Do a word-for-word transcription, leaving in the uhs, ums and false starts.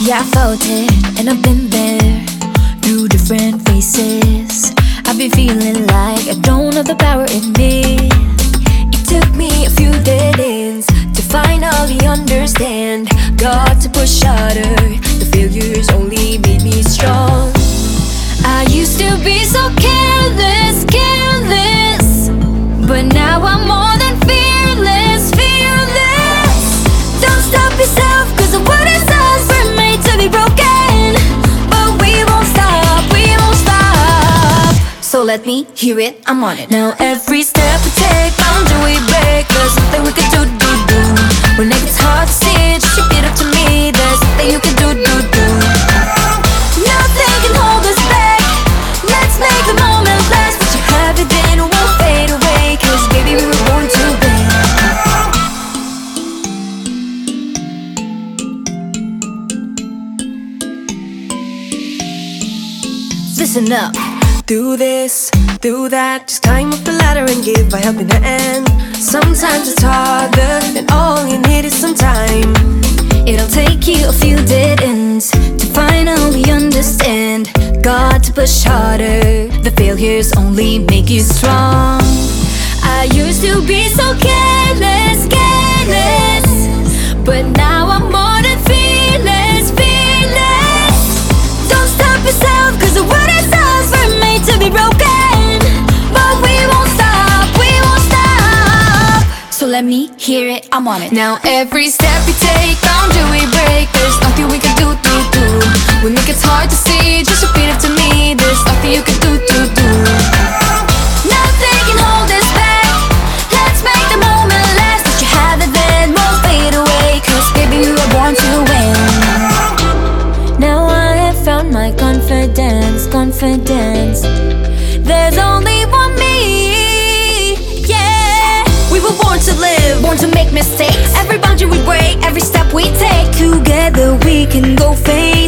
Yeah, I felt it, and I've been there through different phases. I've been feeling like I don't have the power in me. It took me a few dead ends to finally understand. Got to push harder, the failures only made me strong. I used to be so careless, careless, but now I'm more than fearless, fearless. Don't stop yourself, cause the world is us, we're made to be broken. But we won't stop, we won't stop. So let me hear it, I'm on it. Now every step we take, boundary we break. There's nothing we can do, do, do. When it gets hard to see, just repeat it to me. There's nothing you can do, do, do. Nothing can hold us back. Let's make the moment last. What you have it then won't fade away, cause baby we were born to win. Listen up. Do this, do that, just climb up the ladder and give a helping hand. Sometimes it's harder, and all you need is some time. It'll take you a few dead ends to finally understand. Got to push harder, the failures only make you strong. I used to be so careless, careless, but now I'm more than fearless, fearless. Don't stop yourself, cause the world is us, we're made to be broken. But we won't stop, we won't stop. So let me hear it, I'm on it. Now every step we take, boundary we break. There's nothing we can do, do, do. When it gets hard to see, just repeat it to me. There's nothing you can do, do, do. Nothing can hold us back. Let's make the moment last. Let you have it then, won't fade away, cause baby we were born to win. Now I have found my confidence, confidence. There's only one me, yeah. We were born to live, Born to make mistakes. Every boundary we break, every step we take. together we can go fade.